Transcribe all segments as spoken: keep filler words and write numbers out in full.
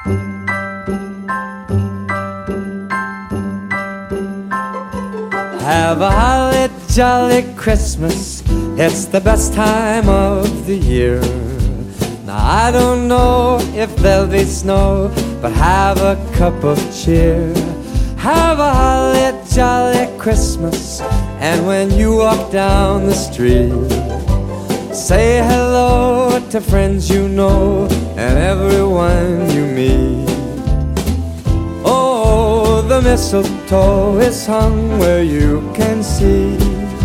Have a holly jolly Christmas, it's the best time of the year. Now I don't know if there'll be snow, but have a cup of cheer. Have a holly jolly Christmas, and when you walk down the street, say hello to friends you know and everyone you meet. Oh, the mistletoe is hung where you can see.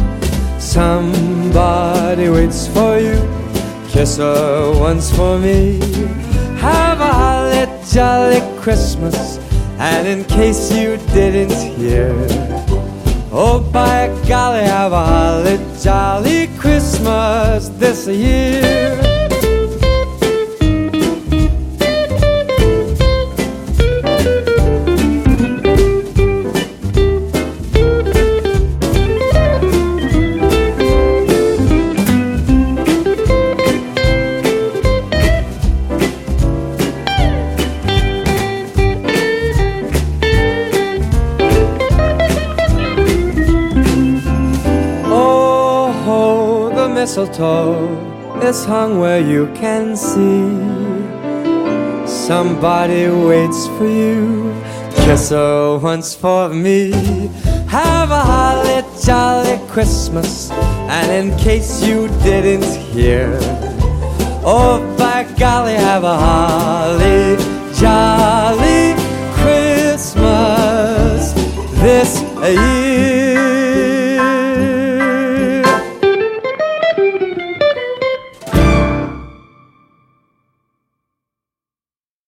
Somebody waits for you, kiss her once for me. Have a holly jolly Christmas, and in case you didn't hear, oh by golly, have a holly jolly Christmas this year. Mistletoe is hung where you can see. Somebody waits for you, kiss her once for me. Have a holly jolly Christmas, and in case you didn't hear, oh by golly, have a holly jolly Christmas this year.